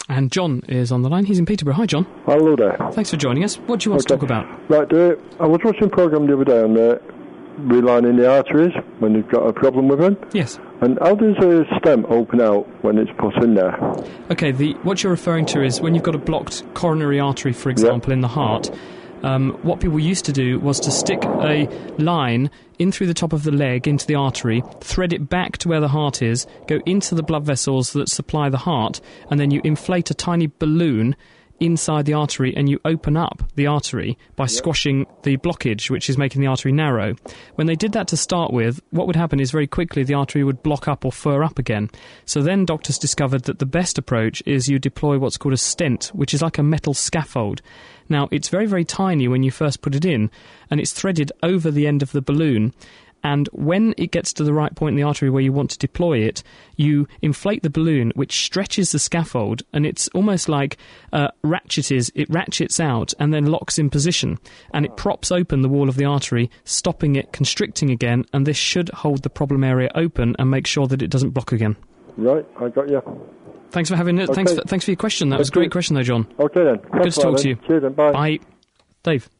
And John is on the line. He's in Peterborough. Hi, John. Hello there. Thanks for joining us. What do you want to talk about? Right, I was watching a programme the other day on relining the arteries when you've got a problem with them. Yes. And how does a stent open out when it's put in there? Okay, what you're referring to is when you've got a blocked coronary artery, for example, in the heart. What people used to do was to stick a line in through the top of the leg into the artery, thread it back to where the heart is, go into the blood vessels that supply the heart, and then you inflate a tiny balloon inside the artery and you open up the artery by squashing the blockage, which is making the artery narrow. When they did that to start with, what would happen is very quickly the artery would block up or fur up again. So then doctors discovered that the best approach is you deploy what's called a stent, which is like a metal scaffold. Now, it's very, very tiny when you first put it in, and it's threaded over the end of the balloon. And when it gets to the right point in the artery where you want to deploy it, you inflate the balloon, which stretches the scaffold, and it's almost like it ratchets out and then locks in position, and it props open the wall of the artery, stopping it constricting again, and this should hold the problem area open and make sure that it doesn't block again. Right, I got you. Thanks for having it. Okay. Thanks for your question. That was a great question, though, John. Okay, then. Good to talk to you. Cheers, then. Bye. Bye. Dave.